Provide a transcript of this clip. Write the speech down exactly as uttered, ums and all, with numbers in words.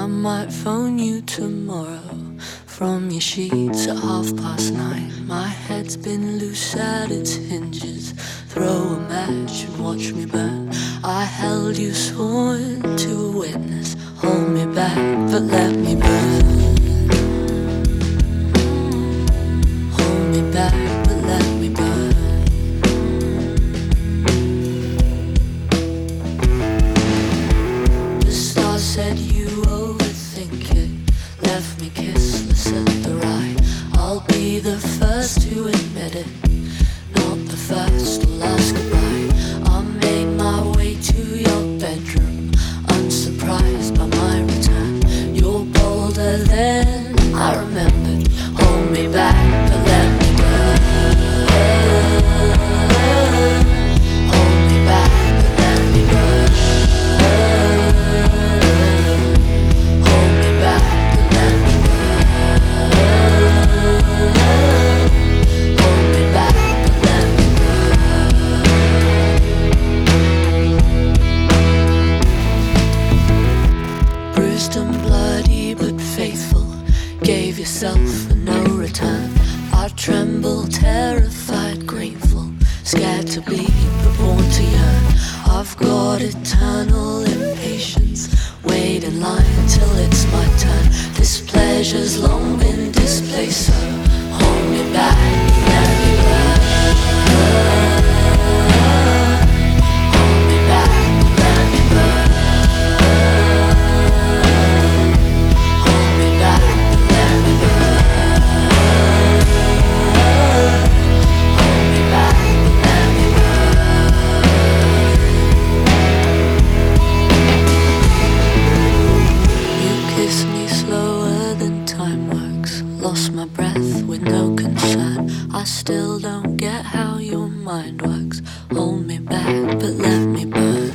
I might phone you tomorrow from your sheets at half past nine. My head's been loose at its hinges. Throw a match and watch me burn. I held you sworn to a witness. Hold me back, but let me burn. Hold me back, but let me burn. The stars said you overthink it. Left me kissless at the right. I'll be the first to admit it, not the first to last goodbye. I made my way to your bedroom, unsurprised by my return. You're bolder than I remembered. Hold me back, but let me burn. Hold me back, but let me burn. Hold me back, but let me burn. Hold me back, but let me burn. Bruised and bloody but faithful, gave yourself for no return. I tremble, terrified, grateful, scared to bleed but born to yearn. I've got eternal impatience, wait in line till it's my turn. This pleasure's long been displaced, so hold me back, let me burn. Hold me back, let me burn. Hold me back, let me burn. Hold me back, let me burn. You kiss me slower than time works. Lost my breath with no concern. I still don't get how your mind works. Hold me back, but let me burn.